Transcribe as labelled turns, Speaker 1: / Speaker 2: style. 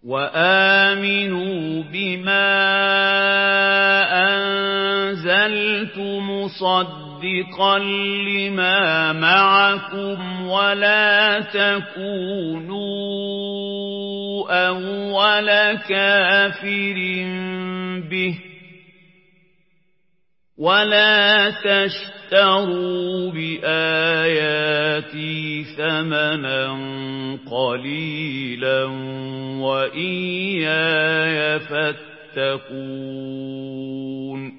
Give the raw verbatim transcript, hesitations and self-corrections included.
Speaker 1: وآمنوا بما أنزلت مصدقا لما معكم ولا تكونوا أول كافر به ولا تشتروا بآياتي ثمنا قليلا وإياي فاتقون